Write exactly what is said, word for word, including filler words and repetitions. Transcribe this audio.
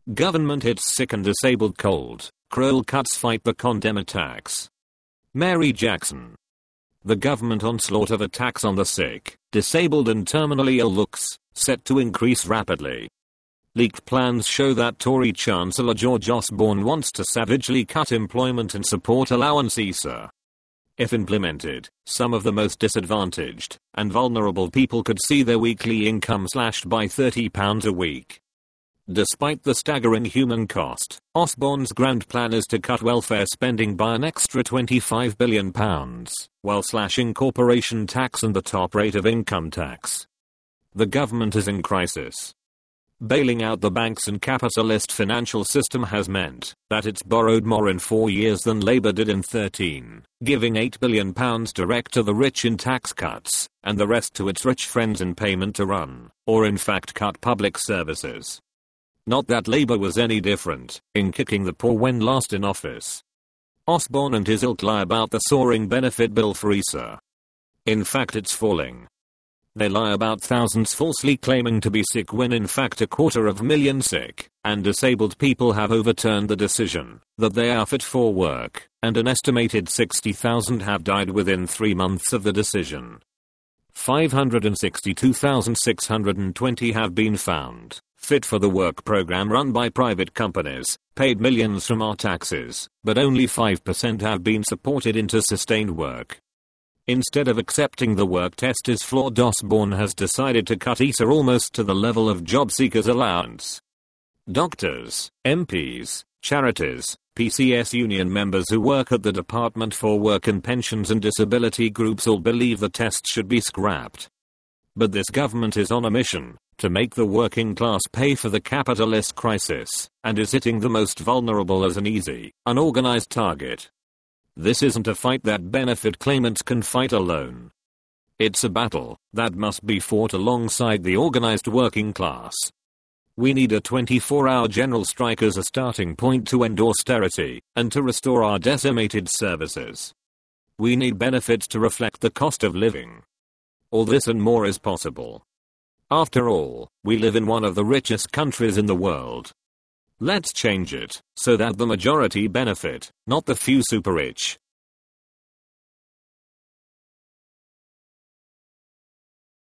Government hits sick and disabled cold. Kroll cuts fight the condemn attacks. Mary Jackson. The government onslaught of attacks on the sick, disabled and terminally ill looks set to increase rapidly. Leaked plans show that Tory Chancellor George Osborne wants to savagely cut employment and support allowance E S A. If implemented, some of the most disadvantaged and vulnerable people could see their weekly income slashed by thirty pounds a week. Despite the staggering human cost, Osborne's grand plan is to cut welfare spending by an extra twenty-five billion pounds, while slashing corporation tax and the top rate of income tax. The government is in crisis. Bailing out the banks and capitalist financial system has meant that it's borrowed more in four years than Labour did in thirteen, giving eight billion pounds direct to the rich in tax cuts, and the rest to its rich friends in payment to run, or in fact cut public services. Not that Labour was any different in kicking the poor when last in office. Osborne and his ilk lie about the soaring benefit bill for E S A. In fact it's falling. They lie about thousands falsely claiming to be sick when in fact a quarter of a million sick and disabled people have overturned the decision that they are fit for work, and an estimated sixty thousand have died within three months of the decision. five hundred sixty-two thousand six hundred twenty have been found fit for the work program run by private companies, paid millions from our taxes, but only five percent have been supported into sustained work. Instead of accepting the work test is flawed, Osborne has decided to cut E S A almost to the level of job seekers allowance. Doctors, M Ps, charities, P C S union members who work at the Department for Work and Pensions and disability groups all believe the test should be scrapped. But this government is on a mission to make the working class pay for the capitalist crisis, and is hitting the most vulnerable as an easy, unorganized target. This isn't a fight that benefit claimants can fight alone. It's a battle that must be fought alongside the organized working class. We need a twenty-four hour general strike as a starting point to end austerity and to restore our decimated services. We need benefits to reflect the cost of living. All this and more is possible. After all, we live in one of the richest countries in the world. Let's change it so that the majority benefit, not the few super rich,